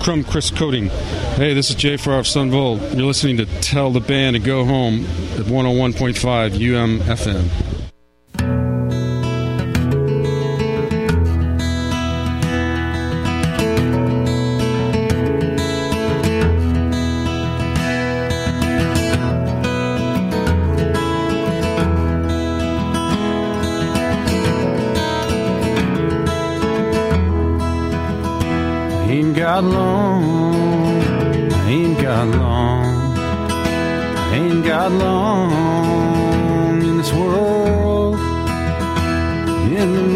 Crumb Chris Coating. Hey, this is Jay Farrar of Sunvold. You're listening to Tell the Band to Go Home at 101.5 UMFM. got long, I ain't got long, I ain't got long in this world. In the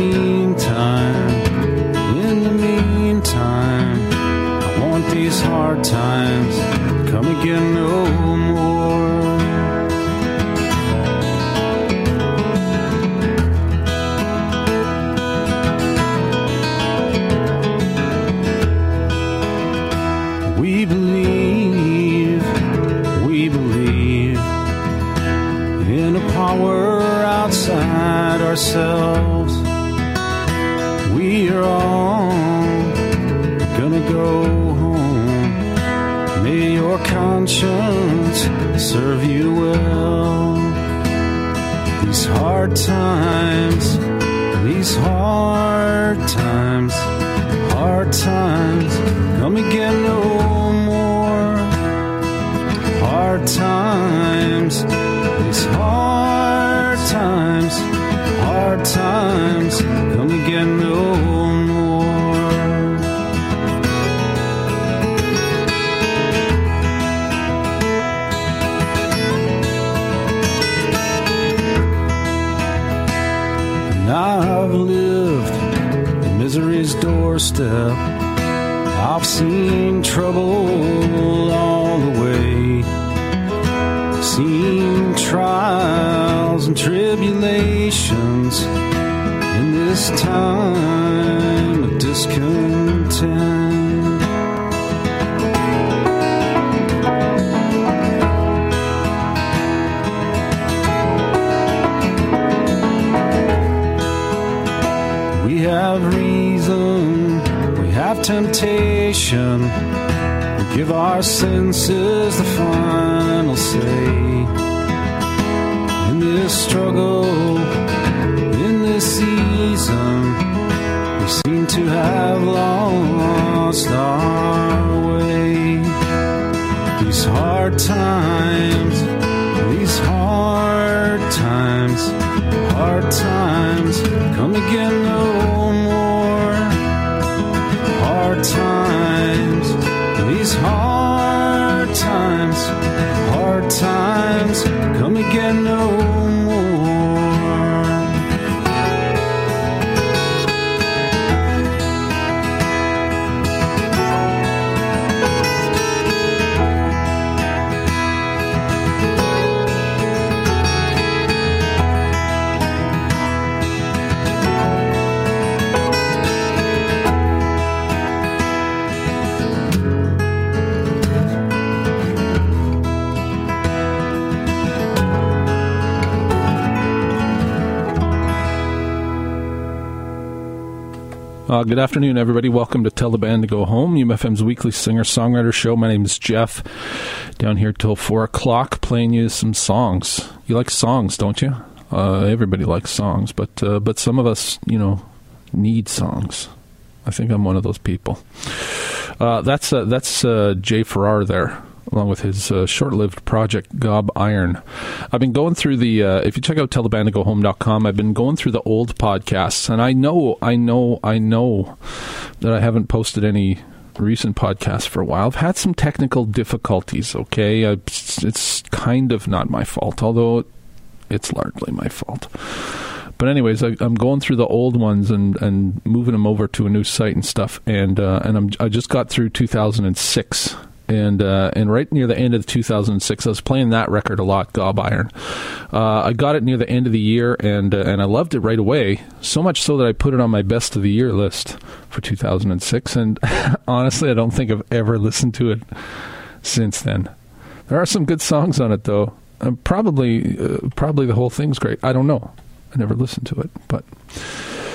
meantime, I want these hard times to come again no more. We believe in a power outside ourselves. We are all gonna go home. May your conscience serve you well. These hard times, come again no more. Hard times, these hard times, come again no more. And I've lived at misery's doorstep. I've seen trouble all the way, seen trials and tribulations in this time of discontent. We have reason, we have temptation, we give our senses the final say. In this struggle, in this season, we seem to have lost our way. These hard times, come again no more. Hard times, these hard times, come again no more. Good afternoon, everybody. Welcome to Tell the Band to Go Home, UMFM's weekly singer-songwriter show. My name is Jeff, down here till 4 o'clock, playing you some songs. You like songs, don't you? Everybody likes songs, but some of us, need songs. I think I'm one of those people. That's Jay Farrar there, along with his short-lived project, Gob Iron. I've been going through if you check out tellthebandtogohome.com, I've been going through the old podcasts, and I know that I haven't posted any recent podcasts for a while. I've had some technical difficulties, okay? It's kind of not my fault, although it's largely my fault. But anyways, I'm going through the old ones and moving them over to a new site and stuff, and I just got through 2006. And right near the end of 2006, I was playing that record a lot, Gob Iron. I got it near the end of the year, and I loved it right away, so much so that I put it on my best of the year list for 2006. And honestly, I don't think I've ever listened to it since then. There are some good songs on it, though. Probably the whole thing's great. I don't know. I never listened to it, but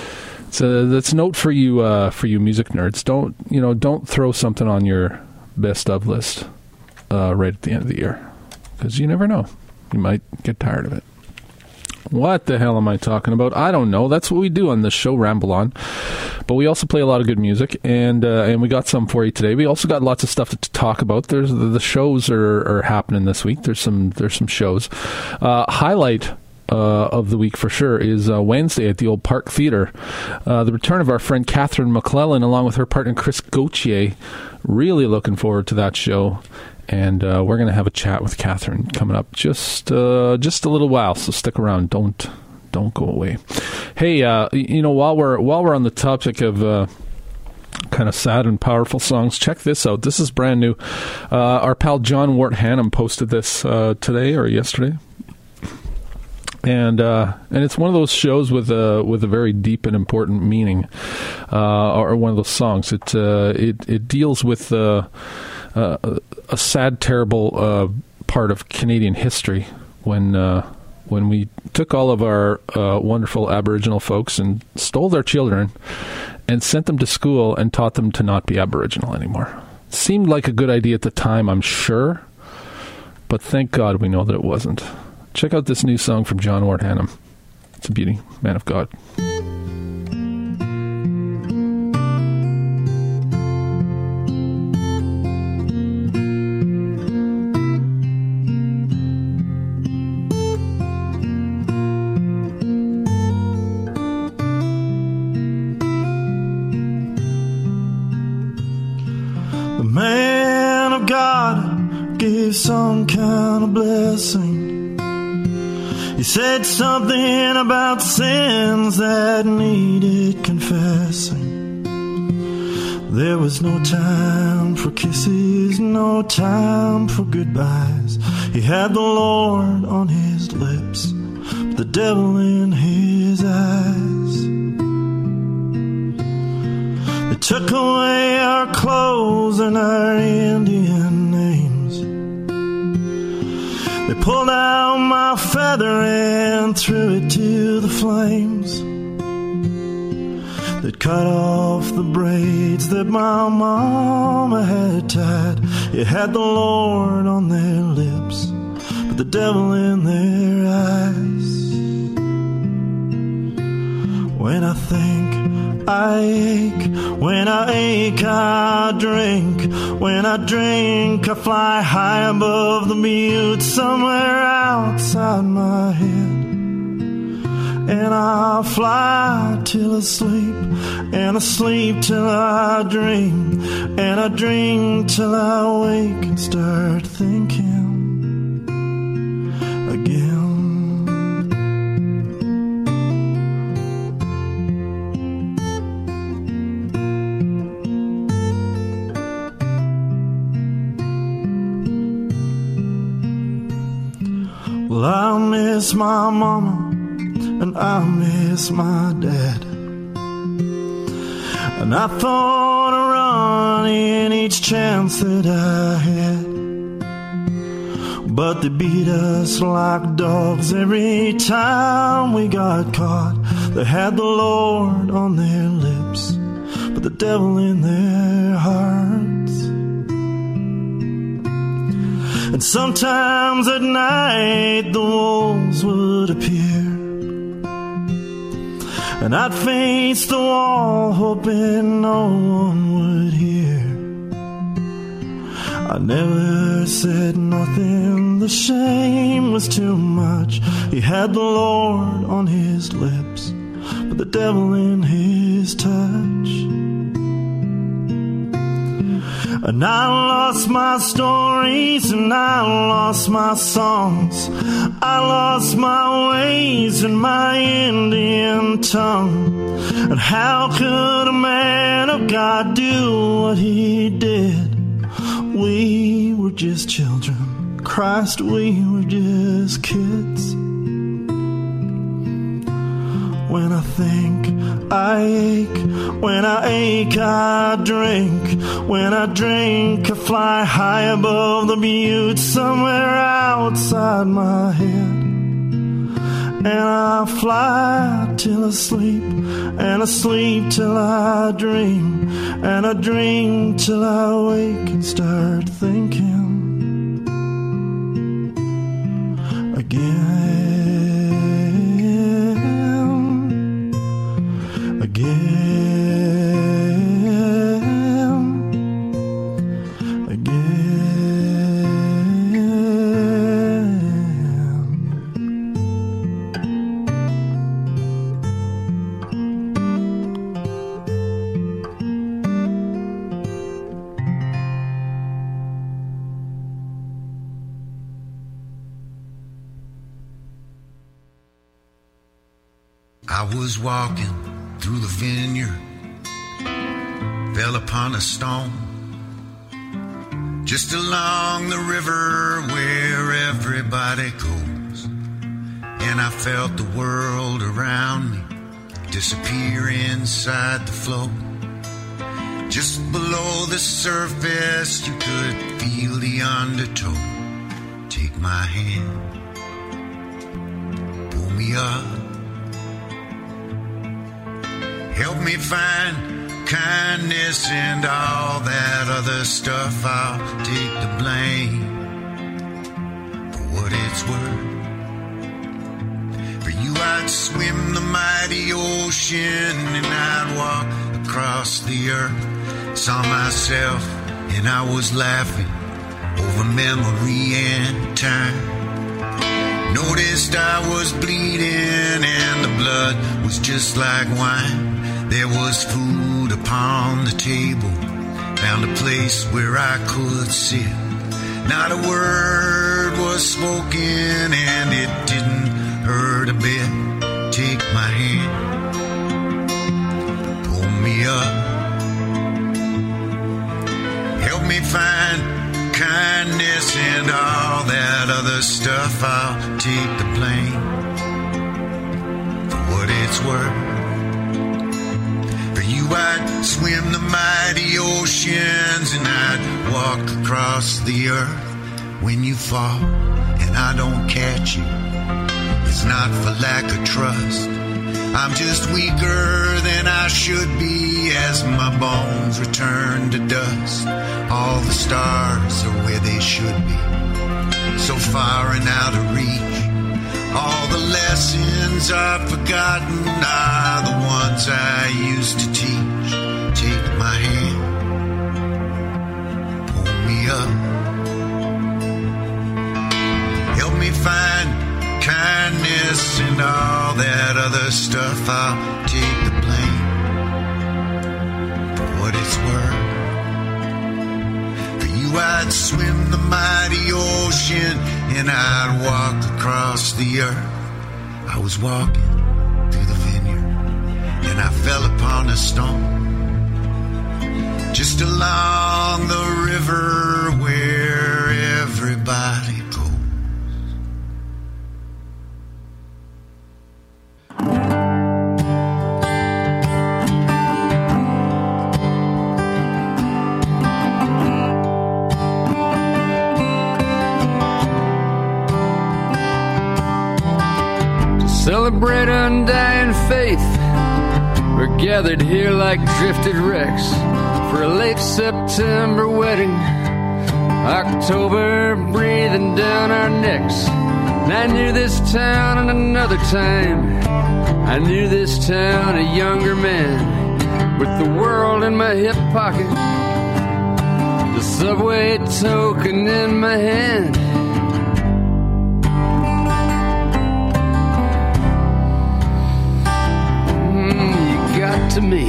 So that's a note for you music nerds. Don't throw something on your best of list right at the end of the year, because you never know. You might get tired of it. What the hell am I talking about? I don't know. That's what we do on this show, Ramble On. But we also play a lot of good music, and we got some for you today. We also got lots of stuff to talk about. There's the shows are happening this week. There's some shows. Highlight of the week for sure is Wednesday at the Old Park Theatre. The return of our friend Catherine McClellan along with her partner Chris Gauthier. Really looking forward to that show. And we're going to have a chat with Catherine coming up just a little while. So stick around. Don't go away. Hey, while we're on the topic of kind of sad and powerful songs, check this out. This is brand new. Our pal John Wart Hannam posted this today or yesterday. And it's one of those shows with a very deep and important meaning, or one of those songs. It deals with a sad, terrible part of Canadian history when we took all of our wonderful Aboriginal folks and stole their children and sent them to school and taught them to not be Aboriginal anymore. Seemed like a good idea at the time, I'm sure, but thank God we know that it wasn't. Check out this new song from John Wart Hannam. It's a beauty, man of God. The man of God gave some kind of blessing. He said something about sins that needed confessing. There was no time for kisses, no time for goodbyes. He had the Lord on his lips, but the devil in his eyes. They took away our clothes and our Indian names. They pulled out my feather and threw it to the flames. They'd cut off the braids that my mama had tied. It had the Lord on their lips, but the devil in their eyes. When I think, I ache. When I ache, I drink. When I drink, I fly high above the mute somewhere outside my head. And I fly till I sleep, and I sleep till I dream, and I dream till I wake and start thinking again. Well, I miss my mama and I miss my dad, and I thought of running each chance that I had, but they beat us like dogs every time we got caught. They had the Lord on their lips, but the devil in their hearts. And sometimes at night the wolves would appear, and I'd face the wall hoping no one would hear. I never said nothing, the shame was too much. He had the Lord on his lips, but the devil in his touch. And I lost my stories and I lost my songs. I lost my ways and my Indian tongue. And how could a man of God do what he did? We were just children. Christ, we were just kids. When I think, I ache. When I ache, I drink. When I drink, I fly high above the butte somewhere outside my head. and I fly till I sleep, and I sleep till I dream, and I dream till I wake and start thinking again. I was walking through the vineyard, fell upon a stone, just along the river where everybody goes, and I felt the world around me disappear inside the flow. Just below the surface you could feel the undertow. Take my hand, pull me up, help me find kindness and all that other stuff. I'll take the blame for what it's worth. For you I'd swim the mighty ocean and I'd walk across the earth. Saw myself and I was laughing over memory and time. Noticed I was bleeding and the blood was just like wine. There was food upon the table, found a place where I could sit. Not a word was spoken and it didn't hurt a bit. Take my hand, pull me up, help me find kindness and all that other stuff. I'll take the blame for what it's worth. I'd swim the mighty oceans and I'd walk across the earth. When you fall and I don't catch you, it's not for lack of trust. I'm just weaker than I should be as my bones return to dust. All the stars are where they should be, so far and out of reach. All the lessons I've forgotten are the ones I used to teach. Take my hand, pull me up, help me find kindness and all that other stuff. I'll take the blame for what it's worth. For you I'd swim the mighty ocean and I'd walk across the earth. I was walking through the vineyard and I fell upon a stone, just along the river where everybody goes. Celebrate undying faith, we're gathered here like drifted wrecks for a late September wedding, October breathing down our necks. And I knew this town in another time, I knew this town a younger man, with the world in my hip pocket, the subway token in my hand. To me,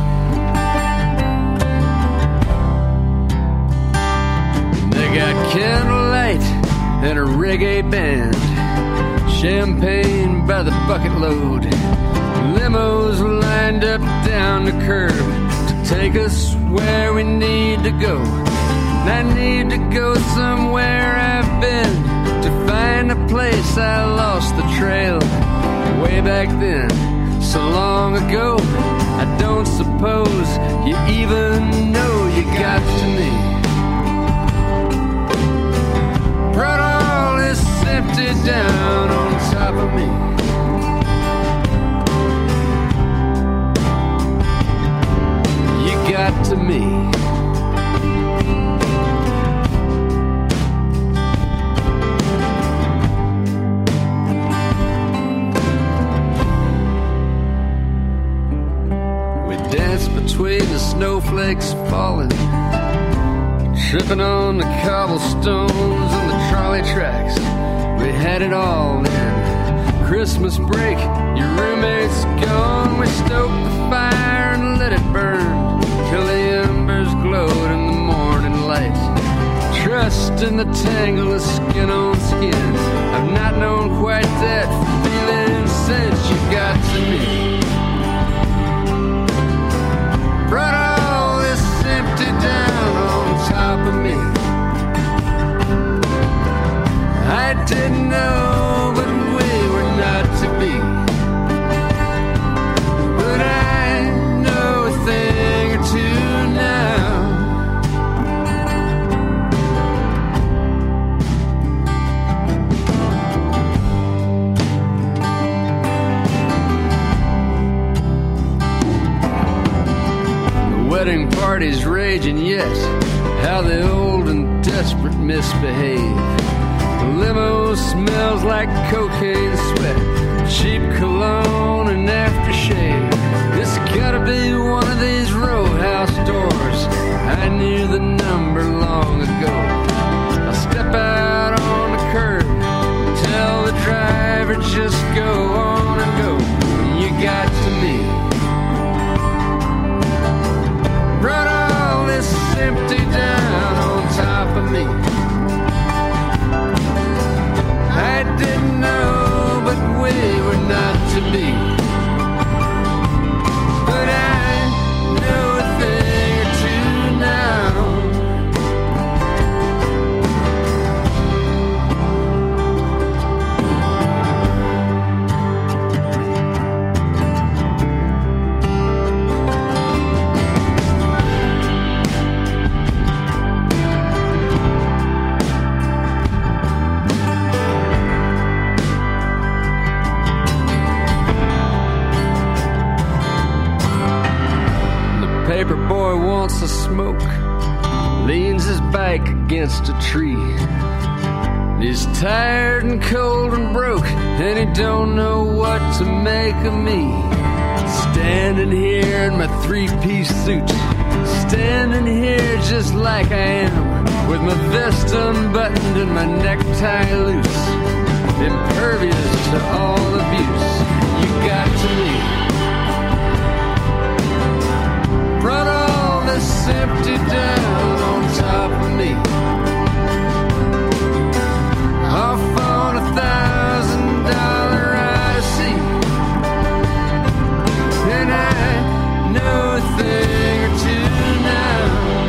they got candlelight and a reggae band, champagne by the bucket load, limos lined up down the curb to take us where we need to go. And I need to go somewhere I've been, to find a place I lost the trail way back then, so long ago. I don't suppose you even know you got to me. Brought all this empty down on top of me. snowflakes falling, tripping on the cobblestones and the trolley tracks. We had it all in Christmas break. Your roommate's gone. We stoked the fire and let it burn till the embers glowed in the morning light. Trust in the tangle of skin on skin. I've not known quite that feeling since you got to me. Brought all this empty down on top of me. I didn't know, but we were not to be. But I know a thing or two now. The wedding party's raging yet. How the old and desperate misbehave. The limo smells like cocaine sweat, cheap cologne and aftershave. This gotta be one of these roadhouse doors. I knew the number long ago. I'll step out on the curb, tell the driver just go on and go. You got to me. Brought all this empty down on top of me. I didn't know, but we were not to be. But I know a thing or two now. Paper boy wants to smoke, leans his back against a tree. He's tired and cold and broke, and he don't know what to make of me. Standing here in my three-piece suit, standing here just like I am, with my vest unbuttoned and my necktie loose, impervious to all abuse. You got to me. Brought all this empty down on top of me. Off on $1,000 Odyssey. And I know a thing or two now.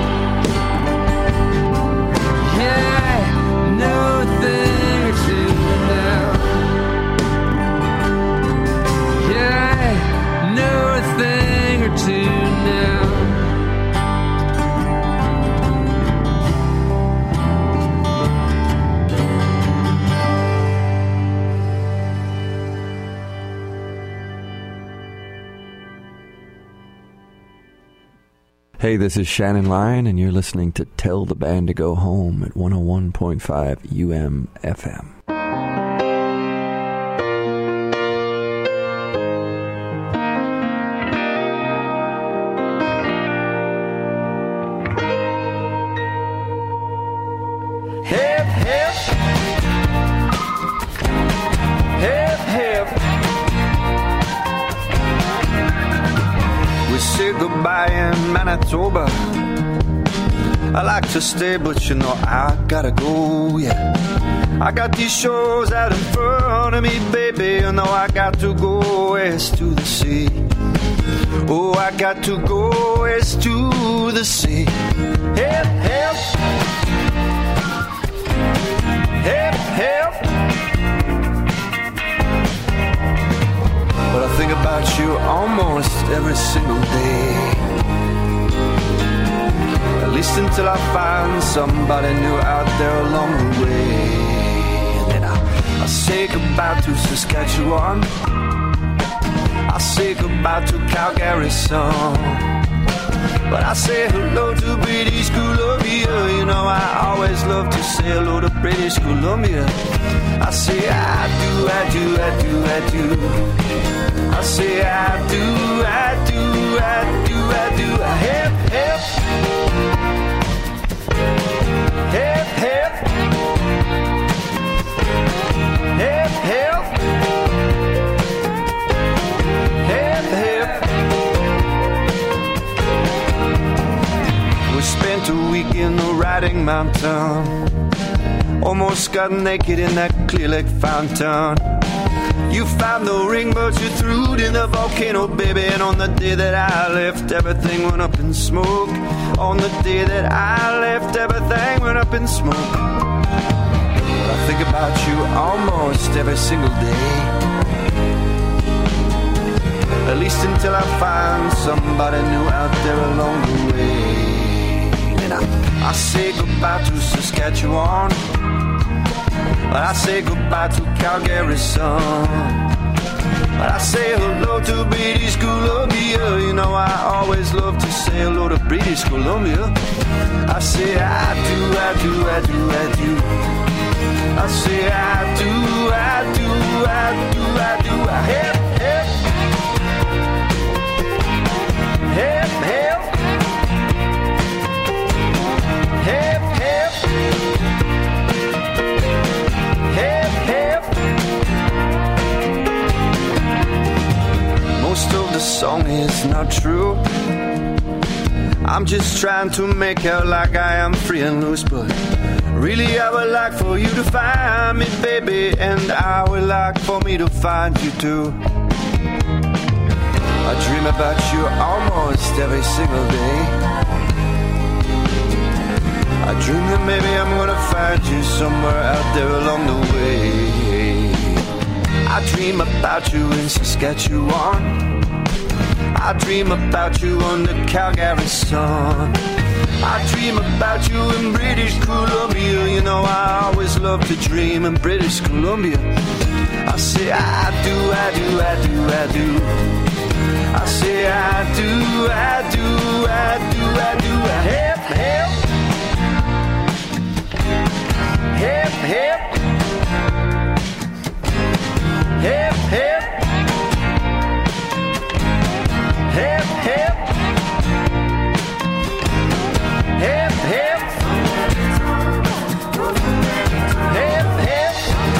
Yeah, I know a thing or two now. Yeah, I know a thing or two now. Hey, this is Shannon Lyon, and you're listening to Tell the Band to Go Home at 101.5 UM-FM. Hip, hip. Hip, hip. We say goodbye in Manitoba. I like to stay, but you know I gotta go, yeah. I got these shows out in front of me, baby. You know I got to go west to the sea. Oh, I got to go west to the sea. Hip, hip. Hip, hip. But I think about you almost every single day. At least until I find somebody new out there along the way. And then I'll say goodbye to Saskatchewan. I'll say goodbye to Calgary sun. But I say hello to British Columbia. You know I always always love to say hello to British Columbia. I say I do, I do, I do, I do. I say I do, I do, I do, I do. Hip, hip. Hip, hip. Hip, hip. Hip, hip. We spent a week in the Riding Mountain. Almost got naked in that Clear Lake fountain. You found the ring, but you threw it in the volcano, baby. And on the day that I left, everything went up in smoke. On the day that I left, everything went up in smoke. But I think about you almost every single day. At least until I find somebody new out there along the way. And I say goodbye to Saskatchewan, but I say goodbye to Calgary sun. But I say hello to British Columbia. You know I always love to say hello to British Columbia. I say I do, I do, I do, I do. I say I do, I do, I do, I do. Hip, hip. Hip, hip. Hip, hip. Hip, hip. Most of the song is not true. I'm just trying to make out like I am free and loose, but really I would like for you to find me, baby, and I would like for me to find you too. I dream about you almost every single day. I dream that maybe I'm gonna find you somewhere out there along the way. I dream about you in Saskatchewan. I dream about you under Calgary sun. I dream about you in British Columbia. You know I always love to dream in British Columbia. I say I do, I do, I do, I do. I say I do, I do, I do, I do. Hip, hip. Hip, hip. Hip, hip. Hip, hip. Hip, hip. Hip, hip.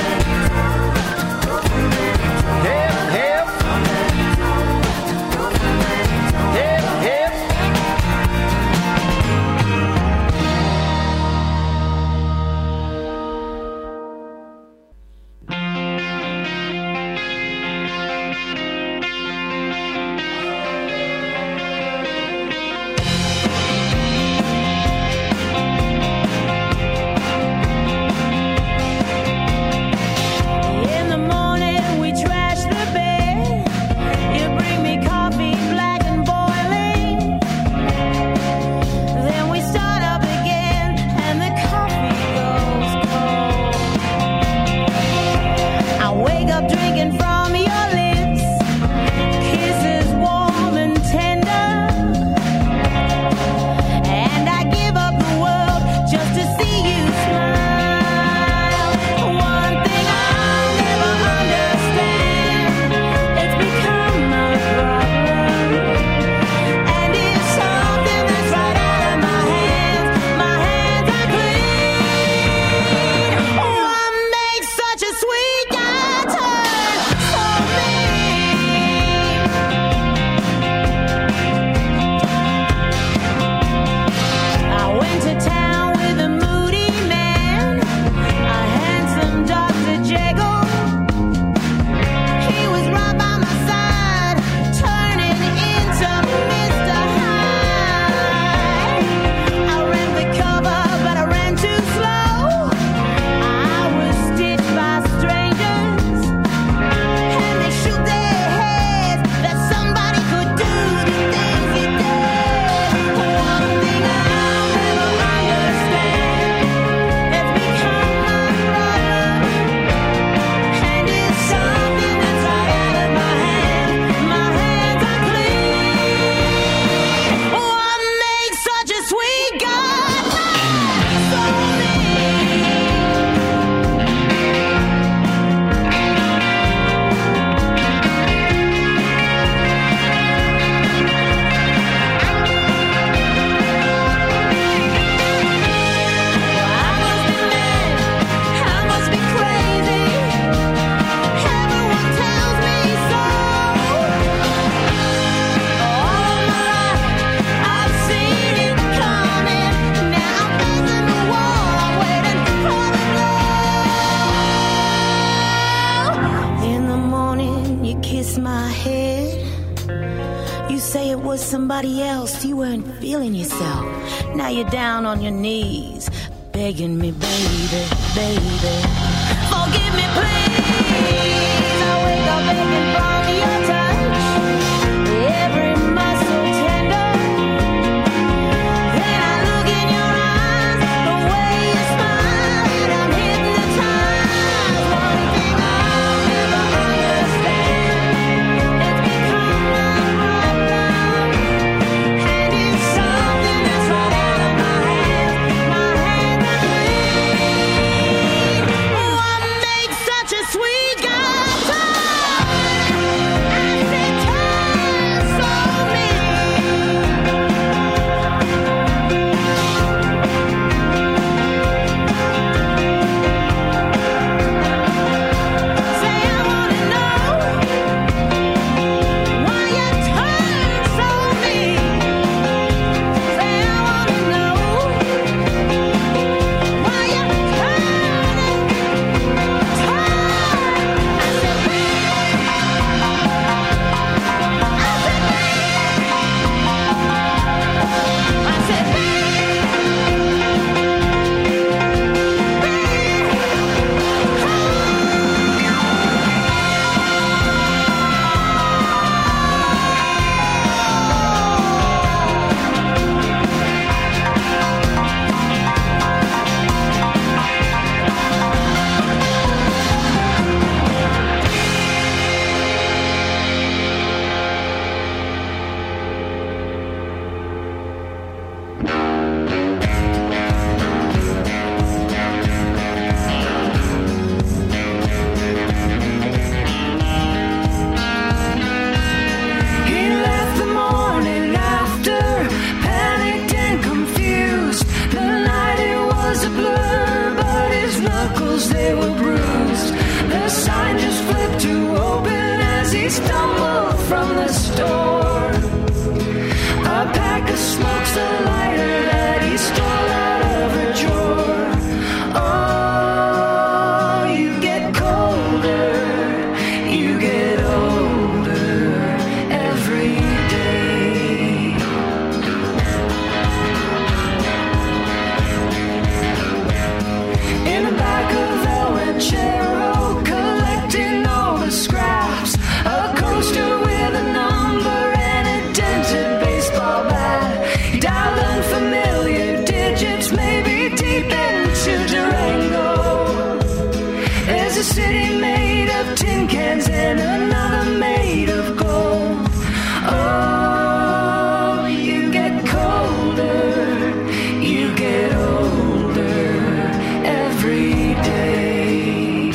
Hip, hip. Hip, hip. somebody else, you weren't feeling yourself. Now you're down on your knees, begging me, baby, baby, forgive me, please. I wake up begging from your touch, every muscle tender. Then I look in your eyes, the way you smile, and I'm hypnotized. One thing I'll never understand, it's become my problem, and it's something that's right out of my hands are clean. What makes such a sweet guitar? I said, turn so me. Say I wanna know why you turn so mean. Say I wanna know why you turn. He left the morning after, panicked and confused. The night it was a blur, but his knuckles, they were bruised. The sign just flipped to open as he stumbled from the store. A pack of smokes, a lighter that he stole out of a drawer. Oh, you get colder, you get older every day. In the back of El Ranchero, collecting all the scraps, a coaster with a number and a dented baseball bat. He dialed unfamiliar digits, maybe deep into Durango. There's a city made of tin cans and another made of gold. Oh, you get colder, you get older every day.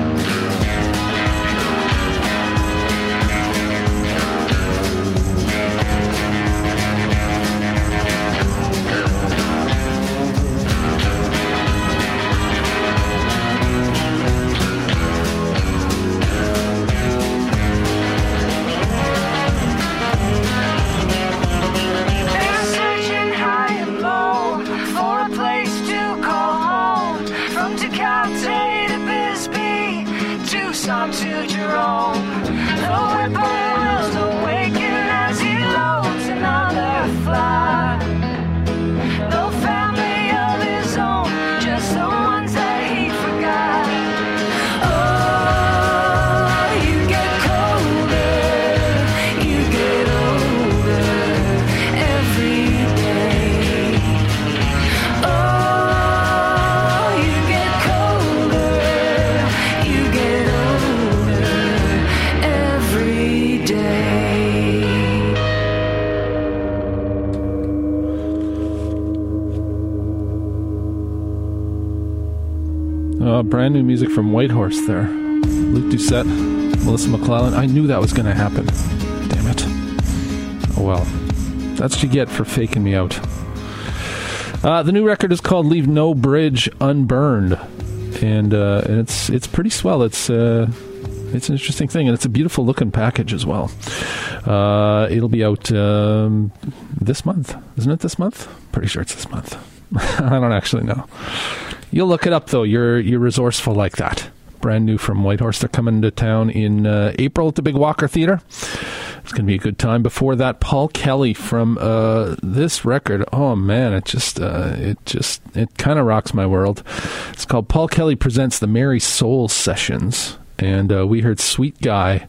They're searching high and low for a place to call home. From Tecate to Bisbee, Tucson to Jerome. The whippoorwills awaken as he loads another fly. No family of his own, just the ones that he forgot. Oh, you get colder, you get older every day. Oh, you get colder, you get older every day. Brand new music from Whitehorse there. Luke Doucette, Melissa McClellan. I knew that was going to happen. Damn it. Oh well. That's what you get for faking me out. The new record is called Leave No Bridge Unburned. And it's pretty swell. It's an interesting thing, and it's a beautiful looking package as well. It'll be out this month. Isn't it this month? Pretty sure it's this month. I don't actually know. You'll look it up, though. You're resourceful like that. Brand new from Whitehorse. They're coming to town in April at the Big Walker Theatre. It's going to be a good time. Before that, Paul Kelly from this record. Oh man, it kind of rocks my world. It's called Paul Kelly Presents the Merry Soul Sessions, and we heard "Sweet Guy,"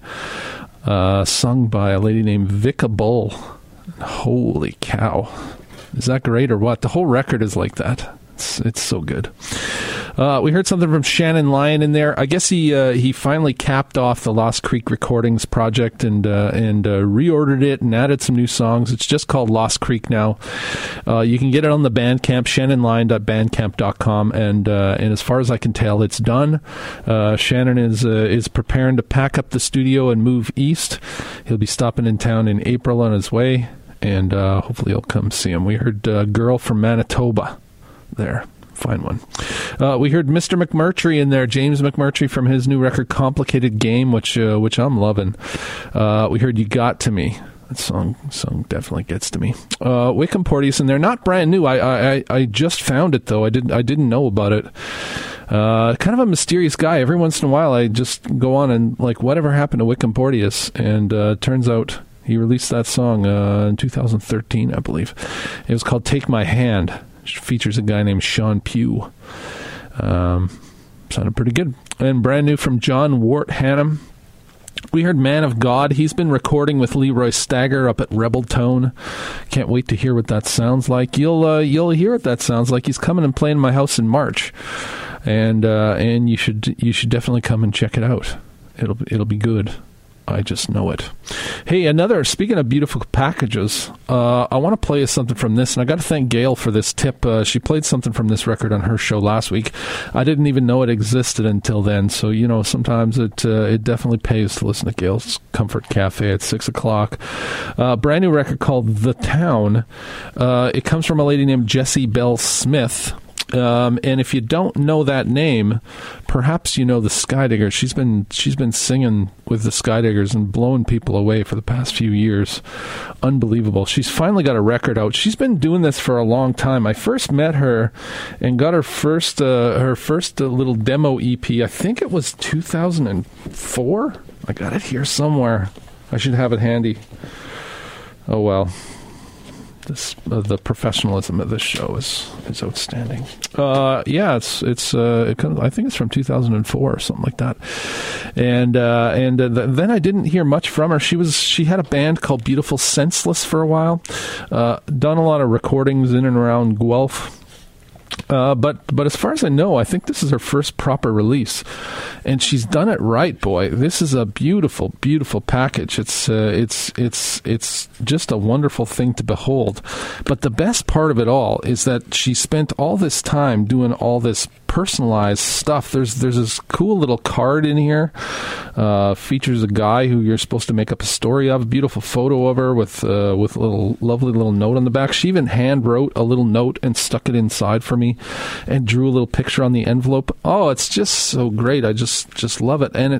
sung by a lady named Vika Bull. Holy cow, is that great or what? The whole record is like that. It's so good. We heard something from Shannon Lyon in there. I guess he finally capped off the Lost Creek Recordings project and reordered it and added some new songs. It's just called Lost Creek now. You can get it on the Bandcamp, shannonlyon.bandcamp.com, and as far as I can tell, it's done. Shannon is preparing to pack up the studio and move east. He'll be stopping in town in April on his way, and hopefully you'll come see him. We heard Girl from Manitoba there. Fine one. We heard Mr. McMurtry in there, James McMurtry from his new record Complicated Game, which I'm loving. We heard You Got to Me. That song definitely gets to me. Wickham Porteous in there, not brand new. I just found it though. I didn't know about it. Kind of a mysterious guy. Every once in a while I just go on and like, whatever happened to Wickham Porteous? And turns out he released that song in 2013, I believe. It was called Take My Hand. Features a guy named Sean Pugh. Sounded pretty good. And brand new from John Wart Hannum. We heard Man of God. He's been recording with Leroy Stagger up at Rebel Tone. Can't wait to hear what that sounds like. You'll hear what that sounds like. He's coming and playing my house in March, and you should definitely come and check it out. It'll be good. I just know it. Hey, speaking of beautiful packages, I want to play you something from this, and I got to thank Gail for this tip. She played something from this record on her show last week. I didn't even know it existed until then, so, sometimes it definitely pays to listen to Gail's Comfort Cafe at 6 o'clock. Brand new record called The Town. It comes from a lady named Jessie Bell Smith. And if you don't know that name, perhaps you know the Skydiggers. She's been singing with the Skydiggers and blowing people away for the past few years. Unbelievable. She's finally got a record out. She's been doing this for a long time. I first met her and got her first little demo EP. I think it was 2004. I got it here somewhere. I should have it handy. Oh well. The professionalism of this show is outstanding. I think it's from 2004 or something like that. And then I didn't hear much from her. She had a band called Beautiful Senseless for a while. Done a lot of recordings in and around Guelph. But as far as I know, I think this is her first proper release, and she's done it right, boy. This is a beautiful, beautiful package. It's just a wonderful thing to behold. But the best part of it all is that she spent all this time doing all this personalized stuff. There's this cool little card in here. Features a guy who you're supposed to make up a story of. A beautiful photo of her with a lovely little note on the back. She even hand wrote a little note and stuck it inside for me, and drew a little picture on the envelope. Oh, it's just so great. I just love it. And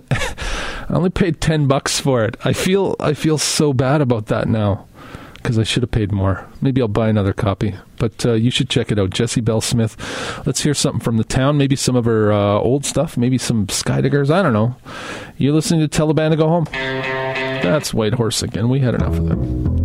I only paid $10 for it. I feel so bad about that now, because I should have paid more. Maybe I'll buy another copy. But you should check it out. Jessie Bell Smith. Let's hear something from The Town. Maybe some of her old stuff. Maybe some Skydiggers. I don't know. You're listening to Tell the Band to Go Home. That's White Horse again. We had enough of them.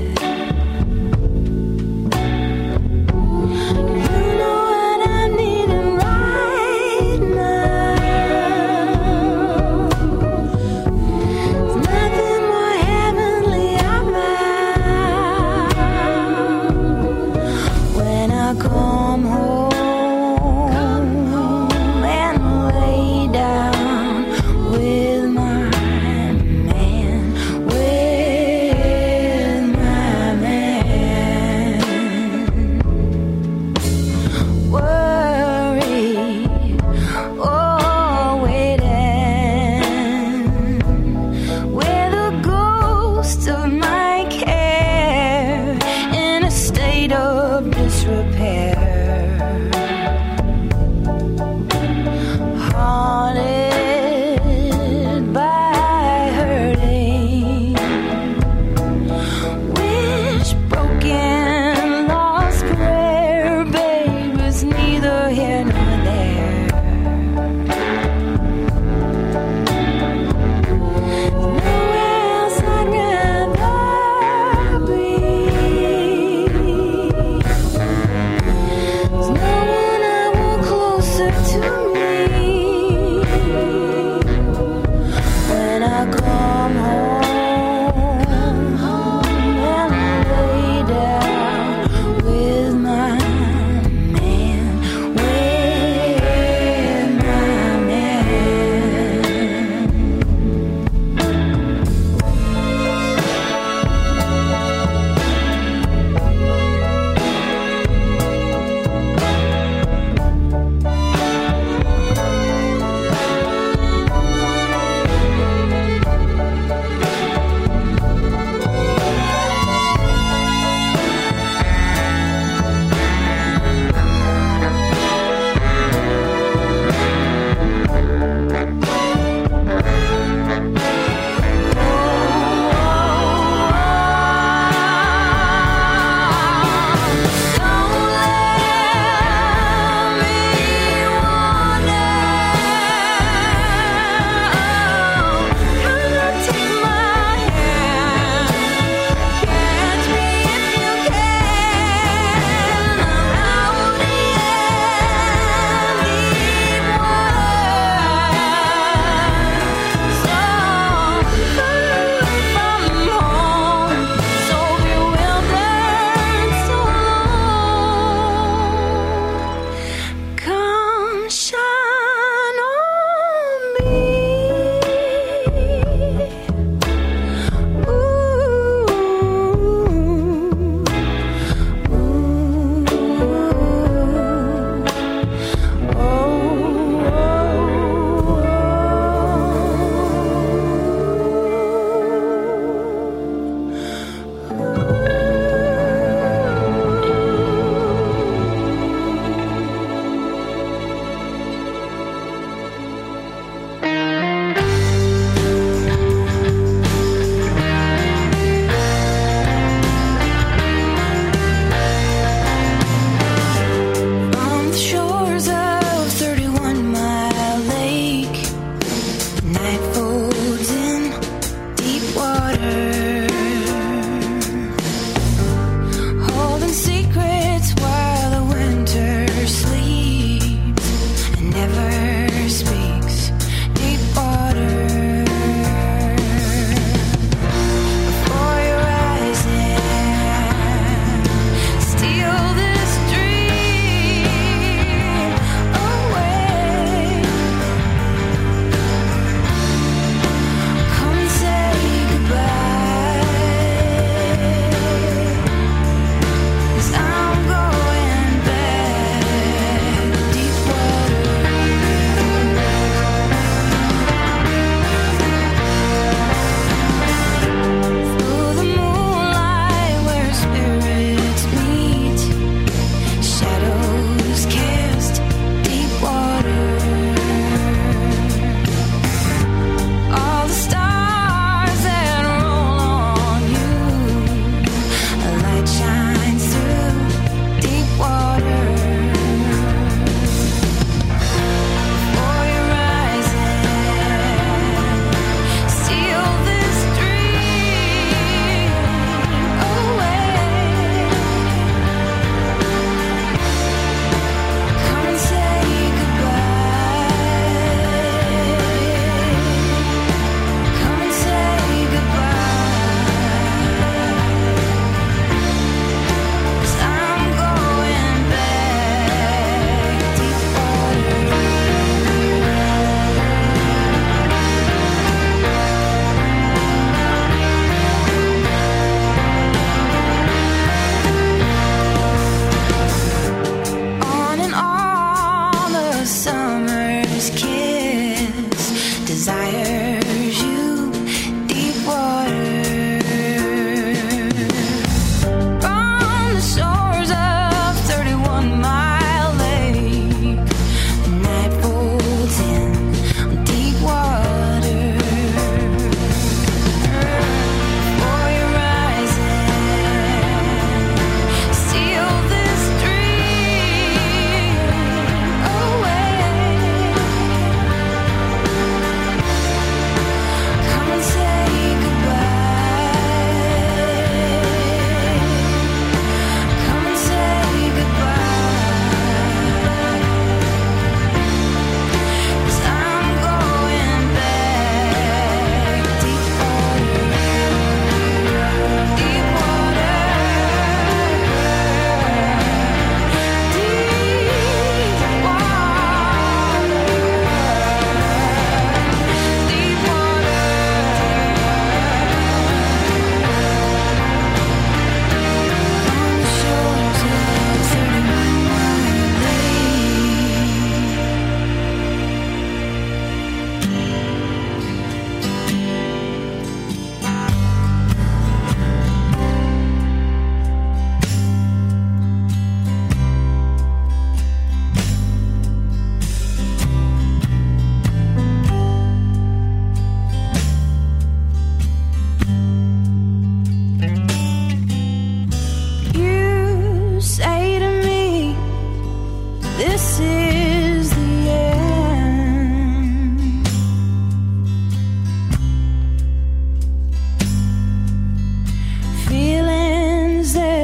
You know what I need.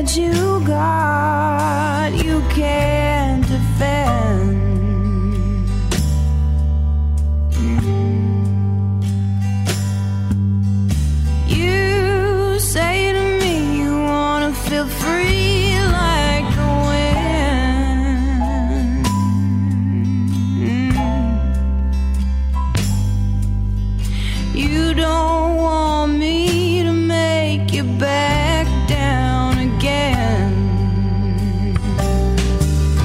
that you got, you can't defend. You say to me you wanna feel free like the wind. You don't want me to make you back down again.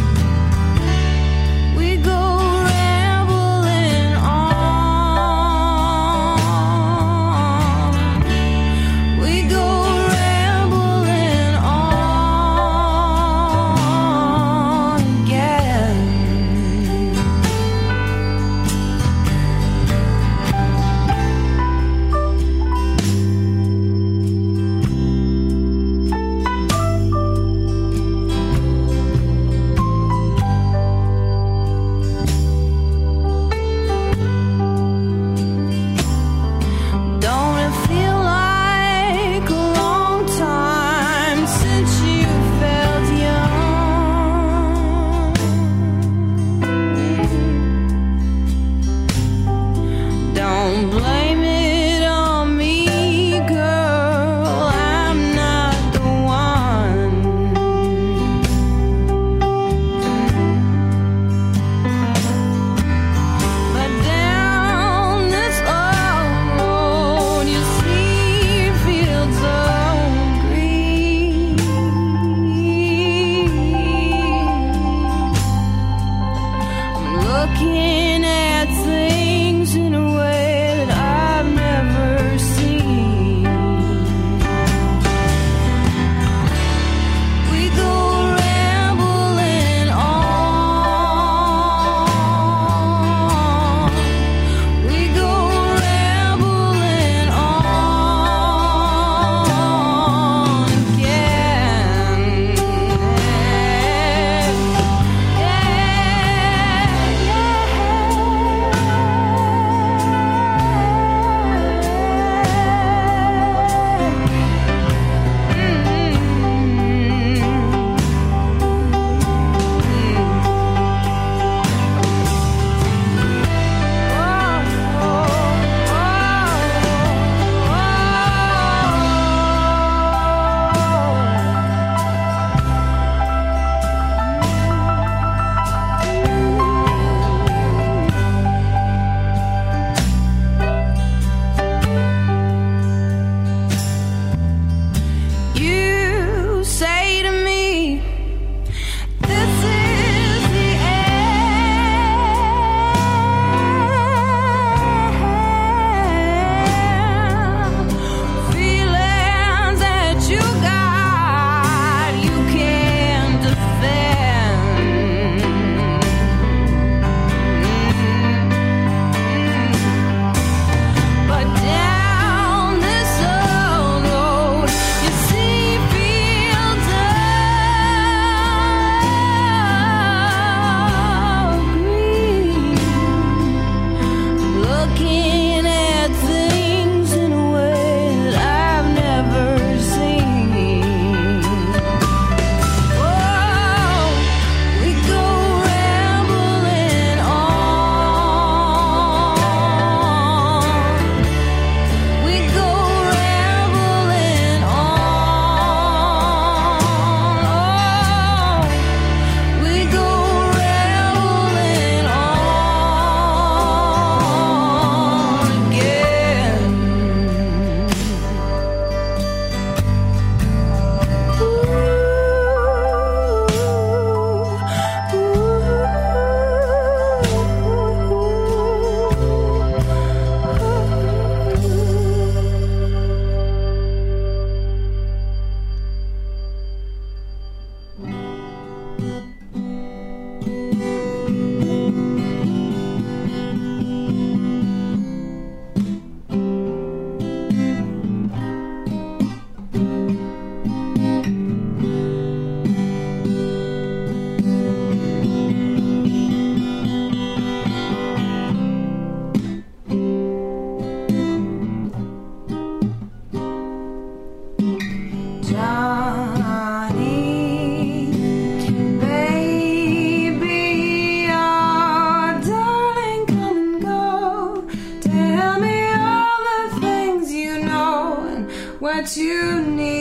what you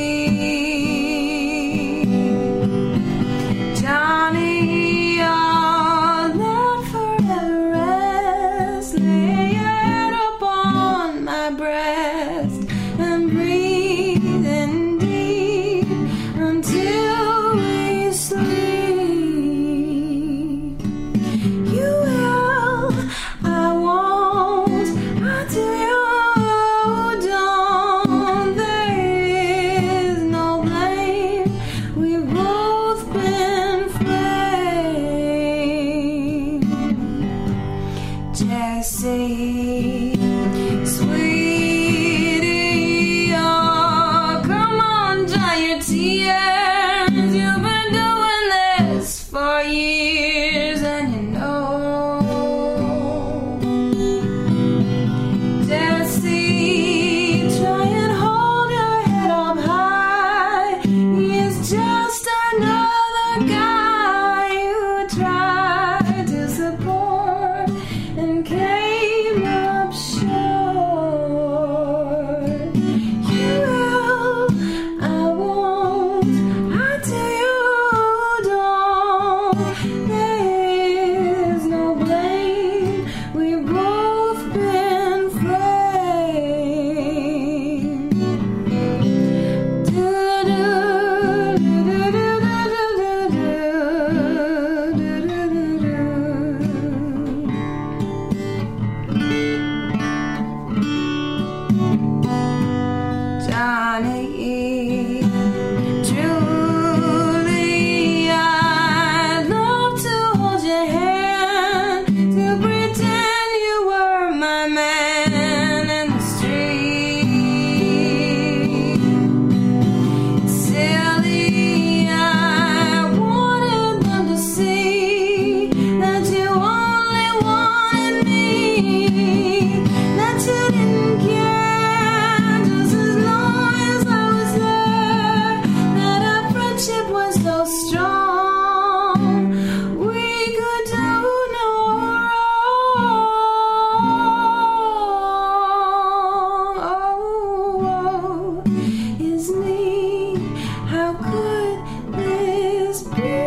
need. Johnny, I'll never rest. Lay your head upon my breast and breathe in deep until we sleep. You will, I won't, until you don't. There is no blame. We've both been framed. Jesse, sweetie, oh, come on, dry your tears. You've been doing this for years, and you know. Jesse, try and hold your head up high. He's just another guy who tried to support and came up short. You will, I won't, until you don't. There's no blame. We've both been framed. Johnny, truly, I'd love to hold your hand, to pretend you were my man in the street. Silly, I wanted them to see that you only wanted me, that you didn't care just as long as I was there, that our friendship was so strong we could do no wrong. Oh, is me, how could this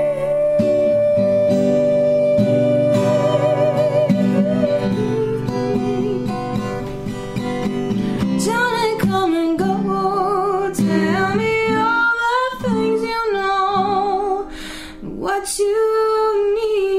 be? Johnny, come and go. Tell me all the things you know, what you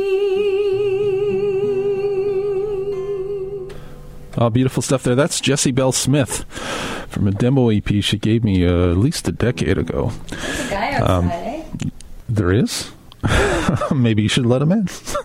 need. Oh, beautiful stuff there. That's Jessie Belle Smith from a demo EP she gave me at least a decade ago. There's a guy outside, eh? There is? Maybe you should let him in.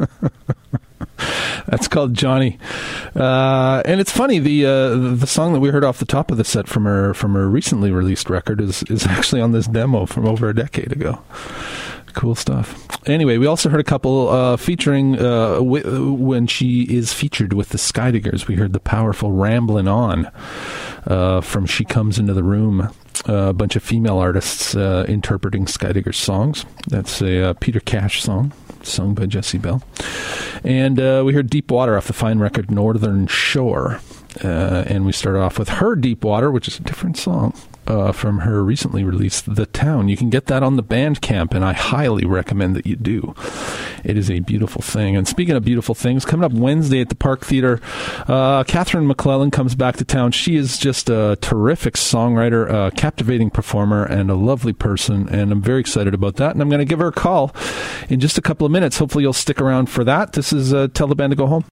That's called Johnny. And it's funny, the song that we heard off the top of the set from her recently released record is actually on this demo from over a decade ago. Cool stuff. Anyway, we also heard a couple featuring when she is featured with the Skydiggers. We heard the powerful Ramblin' On from She Comes Into the Room. A bunch of female artists interpreting Skydiggers songs. That's a Peter Cash song, sung by Jessie Belle. And we heard Deep Water off the fine record Northern Shore. And we started off with her Deep Water, which is a different song. From her recently released The Town. You can get that on the Bandcamp, and I highly recommend that you do. It is a beautiful thing. And speaking of beautiful things, coming up Wednesday at the Park Theater, Catherine McClellan comes back to town. She is just a terrific songwriter, a captivating performer, and a lovely person, and I'm very excited about that. And I'm going to give her a call in just a couple of minutes. Hopefully you'll stick around for that. This is Tell the Band to Go Home.